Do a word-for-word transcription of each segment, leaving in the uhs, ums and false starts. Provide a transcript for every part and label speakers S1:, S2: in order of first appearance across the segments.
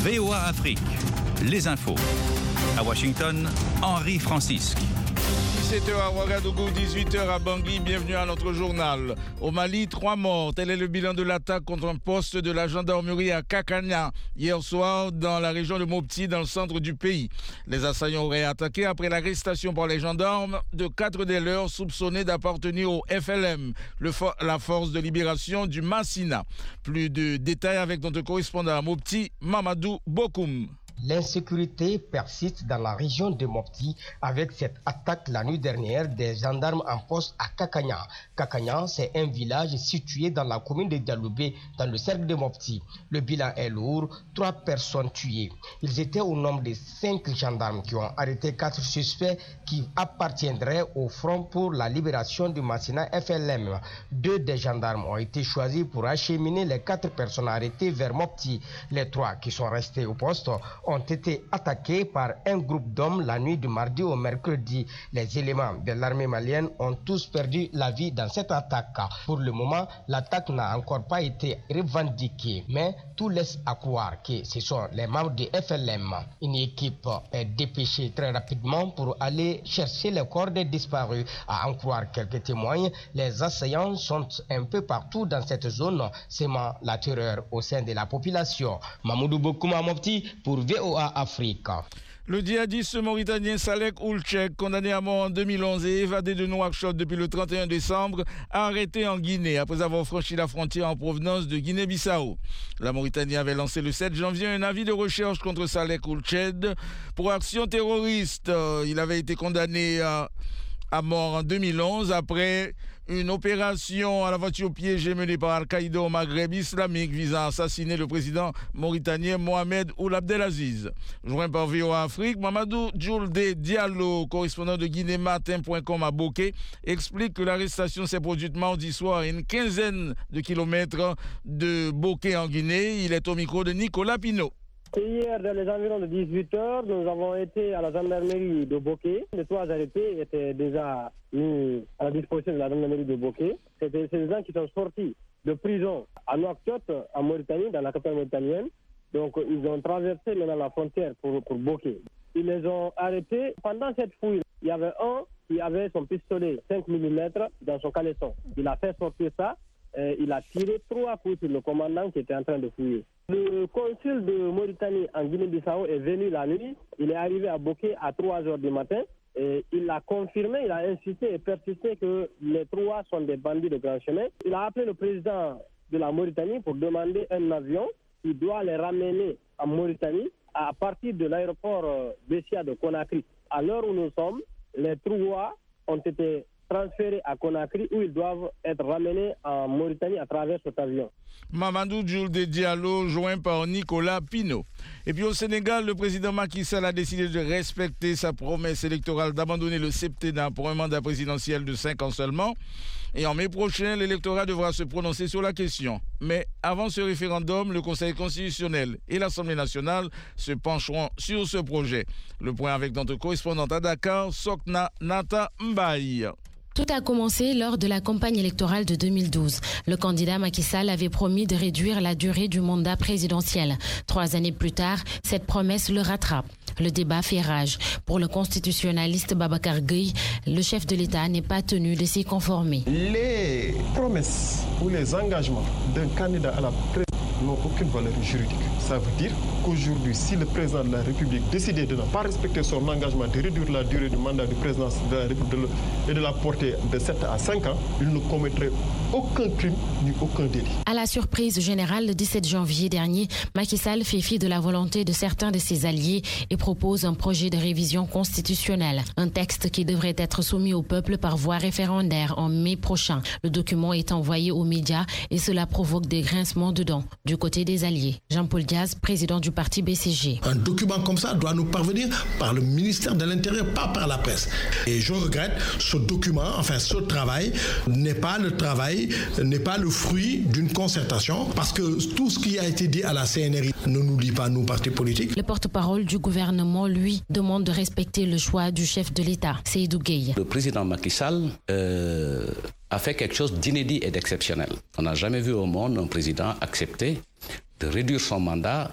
S1: V O A Afrique, les infos. À Washington, Henri Francisque.
S2: dix-sept heures à Ouagadougou, dix-huit heures à Bangui, bienvenue à notre journal. Au Mali, trois morts, tel est le bilan de l'attaque contre un poste de la gendarmerie à Kakania, hier soir dans la région de Mopti, dans le centre du pays. Les assaillants auraient attaqué après l'arrestation par les gendarmes de quatre des leurs soupçonnés d'appartenir au F L M, le for- la force de libération du Massina. Plus de détails avec notre correspondant à Mopti, Mamadou Bokoum.
S3: L'insécurité persiste dans la région de Mopti avec cette attaque la nuit dernière des gendarmes en poste à Kakanya. Kakanya, c'est un village situé dans la commune de Dialoubé, dans le cercle de Mopti. Le bilan est lourd, trois personnes tuées. Ils étaient au nombre de cinq gendarmes qui ont arrêté quatre suspects qui appartiendraient au Front pour la libération du Massina F L M. Deux des gendarmes ont été choisis pour acheminer les quatre personnes arrêtées vers Mopti. Les trois qui sont restés au poste ont été attaqués par un groupe d'hommes la nuit du mardi au mercredi. Les éléments de l'armée malienne ont tous perdu la vie dans cette attaque. Pour le moment, l'attaque n'a encore pas été revendiquée, mais tout laisse à croire que ce sont les membres du F L M. Une équipe est dépêchée très rapidement pour aller chercher les corps des disparus. À en croire quelques témoins, les assaillants sont un peu partout dans cette zone, sémant la terreur au sein de la population. Mamoudou Bokouma Mopti pour V O A Afrique.
S2: Le djihadiste mauritanien Salek Oulchek, condamné à mort en deux mille onze et évadé de Nouakchott depuis le trente et un décembre, arrêté en Guinée après avoir franchi la frontière en provenance de Guinée-Bissau. La Mauritanie avait lancé le sept janvier un avis de recherche contre Salek Oulchek pour action terroriste. Il avait été condamné à, à mort en deux mille onze après une opération à la voiture piégée menée par Al-Qaïda au Maghreb islamique visant à assassiner le président mauritanien Mohamed Ould Abdelaziz. Joint par V O A Afrique, Mamadou Djoulde Diallo, correspondant de Guinée Matin point com à Bokeh, explique que l'arrestation s'est produite mardi soir à une quinzaine de kilomètres de Bokeh en Guinée. Il est au micro de Nicolas Pinault.
S4: Hier, dans les environs de dix-huit heures, nous avons été à la gendarmerie de Bokeh. Les trois arrêtés étaient déjà mis à la disposition de la gendarmerie de Bokeh. C'était ces gens qui sont sortis de prison à Nouakchott, en Mauritanie, dans la capitale mauritanienne. Donc, ils ont traversé maintenant la frontière pour, pour Bokeh. Ils les ont arrêtés. Pendant cette fouille, il y avait un qui avait son pistolet cinq millimètres dans son caleçon. Il a fait sortir ça. Euh, il a tiré trois coups sur le commandant qui était en train de fouiller. Le consul de Mauritanie en Guinée-Bissau est venu la nuit. Il est arrivé à Bokeh à trois heures du matin. Et il a confirmé, il a insisté et persisté que les trois sont des bandits de grand chemin. Il a appelé le président de la Mauritanie pour demander un avion qui doit les ramener en Mauritanie à partir de l'aéroport Bessia de Conakry. À l'heure où nous sommes, les trois ont été transférés à Conakry où ils doivent être ramenés en Mauritanie à travers cet avion.
S2: Mamadou Djoulde Diallo, joint par Nicolas Pinault. Et puis au Sénégal, le président Macky Sall a décidé de respecter sa promesse électorale d'abandonner le septennat pour un mandat présidentiel de cinq ans seulement. Et en mai prochain, l'électorat devra se prononcer sur la question. Mais avant ce référendum, le Conseil constitutionnel et l'Assemblée nationale se pencheront sur ce projet. Le point avec notre correspondante à Dakar, Sokna Nata Mbaye.
S5: Tout a commencé lors de la campagne électorale de deux mille douze. Le candidat Macky Sall avait promis de réduire la durée du mandat présidentiel. Trois années plus tard, cette promesse le rattrape. Le débat fait rage. Pour le constitutionnaliste Babacar Gueye, le chef de l'État n'est pas tenu de s'y conformer.
S6: Les promesses ou les engagements d'un candidat à la présidence n'ont aucune valeur juridique. Ça veut dire qu'aujourd'hui, si le président de la République décidait de ne pas respecter son engagement de réduire la durée du mandat de présidence de la République et de la porter de sept à cinq ans, il ne commettrait aucun crime ni aucun délit.
S5: À la surprise générale, le dix-sept janvier dernier, Macky Sall fait fi de la volonté de certains de ses alliés et propose un projet de révision constitutionnelle. Un texte qui devrait être soumis au peuple par voie référendaire en mai prochain. Le document est envoyé aux médias et cela provoque des grincements de dents du côté des alliés. Jean-Paul Diaz, président du parti B C G.
S7: Un document comme ça doit nous parvenir par le ministère de l'Intérieur, pas par la presse. Et je regrette, ce document, enfin ce travail, n'est pas le travail, n'est pas le fruit d'une concertation, parce que tout ce qui a été dit à la C N R I ne nous lie pas, nous, partis politiques.
S5: Le porte-parole du gouvernement, lui, demande de respecter le choix du chef de l'État, Seydou Gueye.
S8: Le président Macky Sall euh, a fait quelque chose d'inédit et d'exceptionnel. On n'a jamais vu au monde un président accepter de réduire son mandat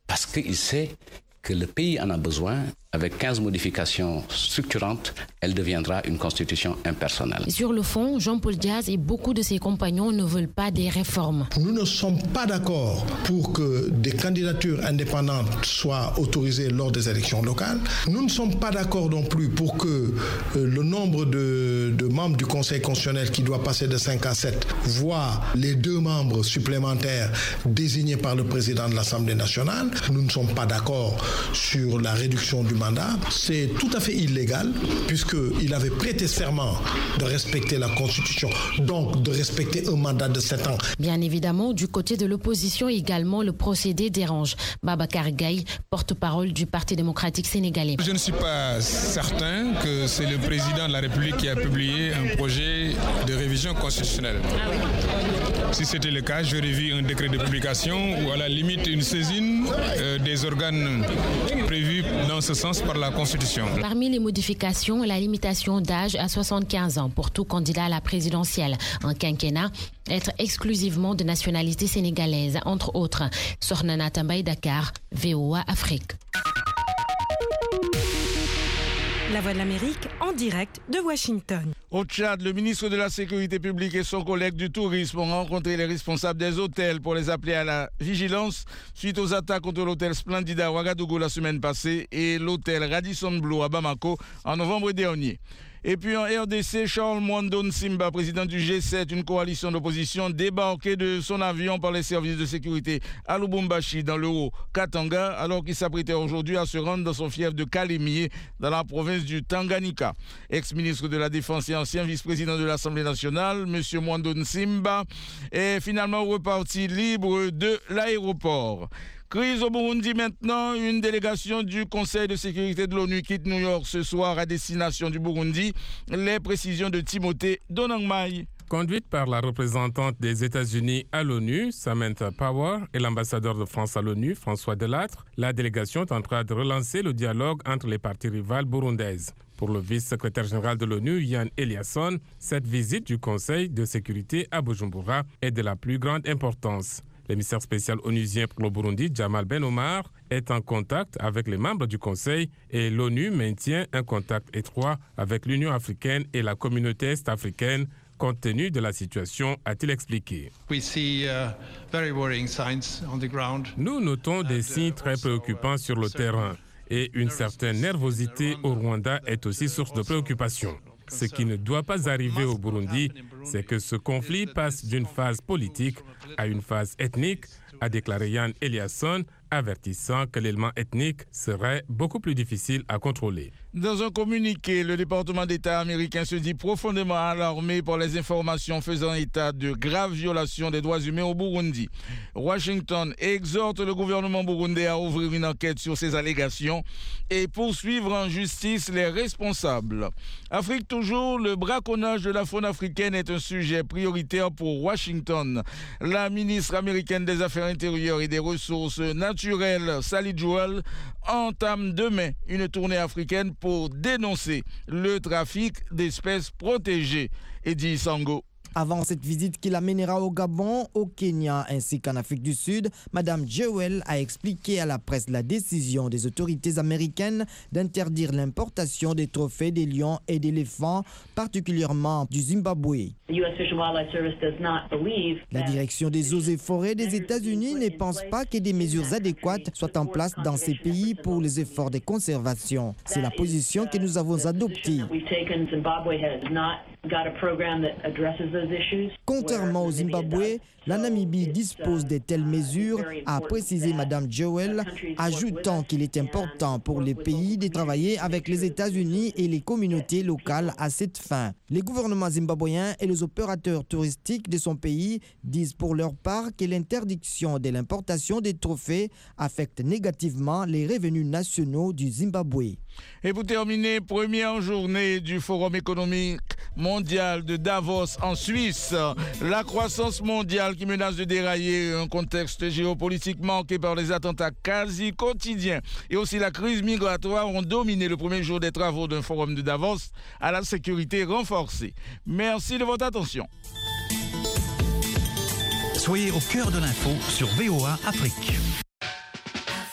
S8: parce qu'il sait que le pays en a besoin. Avec quinze modifications structurantes, elle deviendra une constitution impersonnelle.
S5: Sur le fond, Jean-Paul Diaz et beaucoup de ses compagnons ne veulent pas des réformes.
S7: Nous ne sommes pas d'accord pour que des candidatures indépendantes soient autorisées lors des élections locales. Nous ne sommes pas d'accord non plus pour que euh, le nombre de, de membres du Conseil constitutionnel qui doit passer de cinq à sept voit les deux membres supplémentaires désignés par le président de l'Assemblée nationale. Nous ne sommes pas d'accord sur la réduction du mandat. C'est tout à fait illégal puisqu'il avait prêté serment de respecter la Constitution, donc de respecter un mandat de sept ans.
S5: Bien évidemment, du côté de l'opposition également, le procédé dérange. Babacar Gaye, porte-parole du Parti démocratique sénégalais.
S9: Je ne suis pas certain que c'est le président de la République qui a publié un projet de révision constitutionnelle. Ah oui. Si c'était le cas, j'aurais vu un décret de publication ou à la limite une saisine euh, des organes prévus dans ce sens par la Constitution.
S5: Parmi les modifications, la limitation d'âge à soixante-quinze ans pour tout candidat à la présidentielle, un quinquennat, être exclusivement de nationalité sénégalaise, entre autres. Sornana Tambay, Dakar, V O A Afrique.
S10: La Voix de l'Amérique en direct de Washington.
S2: Au Tchad, le ministre de la Sécurité publique et son collègue du tourisme ont rencontré les responsables des hôtels pour les appeler à la vigilance suite aux attaques contre l'hôtel Splendida à Ouagadougou la semaine passée et l'hôtel Radisson Blu à Bamako en novembre dernier. Et puis en R D C, Charles Mwando Simba, président du G sept, une coalition d'opposition, débarqué de son avion par les services de sécurité à Lubumbashi, dans le Haut-Katanga, alors qu'il s'apprêtait aujourd'hui à se rendre dans son fief de Kalemié, dans la province du Tanganyika. Ex-ministre de la Défense et ancien vice-président de l'Assemblée nationale, M. Mwando Simba, est finalement reparti libre de l'aéroport. Crise au Burundi maintenant, une délégation du Conseil de sécurité de l'ONU quitte New York ce soir à destination du Burundi. Les précisions de Timothée Donangmai.
S11: Conduite par la représentante des États-Unis à l'ONU, Samantha Power, et l'ambassadeur de France à l'ONU, François Delattre, la délégation tentera de relancer le dialogue entre les parties rivales burundaises. Pour le vice-secrétaire général de l'ONU, Yann Eliasson, cette visite du Conseil de sécurité à Bujumbura est de la plus grande importance. L'émissaire spécial onusien pour le Burundi, Jamal Ben Omar, est en contact avec les membres du Conseil et l'ONU maintient un contact étroit avec l'Union africaine et la communauté est-africaine compte tenu de la situation, a-t-il expliqué. Nous notons des signes très préoccupants sur le terrain et une certaine nervosité au Rwanda est aussi source de préoccupation. Ce qui ne doit pas arriver au Burundi, c'est que ce conflit passe d'une phase politique à une phase ethnique, a déclaré Yann Eliasson, avertissant que l'élément ethnique serait beaucoup plus difficile à contrôler.
S2: Dans un communiqué, le département d'État américain se dit profondément alarmé par les informations faisant état de graves violations des droits humains au Burundi. Washington exhorte le gouvernement burundais à ouvrir une enquête sur ces allégations et poursuivre en justice les responsables. Afrique toujours, le braconnage de la faune africaine est un sujet prioritaire pour Washington. La ministre américaine des Affaires intérieures et des Ressources naturelles, Sally Jewell, entame demain une tournée africaine pour dénoncer le trafic d'espèces protégées. Eddie Sango.
S12: Avant cette visite qui l'amènera au Gabon, au Kenya ainsi qu'en Afrique du Sud, Mme Jewell a expliqué à la presse la décision des autorités américaines d'interdire l'importation des trophées des lions et d'éléphants, particulièrement du Zimbabwe. La direction des eaux et forêts des États-Unis ne pense pas que des mesures adéquates soient en place dans ces pays pour les efforts de conservation. C'est la position que nous avons adoptée. Contrairement au Zimbabwe, la Namibie dispose de telles mesures, a précisé Mme Jewell, ajoutant qu'il est important pour les pays de travailler avec les États-Unis et les communautés locales à cette fin. Les gouvernements zimbabwéens et les opérateurs touristiques de son pays disent pour leur part que l'interdiction de l'importation des trophées affecte négativement les revenus nationaux du Zimbabwe.
S2: Et pour terminer, première journée du Forum économique mondial de Davos en Suisse. La croissance mondiale qui menace de dérailler, un contexte géopolitique marqué par les attentats quasi quotidiens et aussi la crise migratoire ont dominé le premier jour des travaux d'un forum de Davos à la sécurité renforcée. Merci de votre attention.
S1: Soyez au cœur de l'info sur V O A Afrique.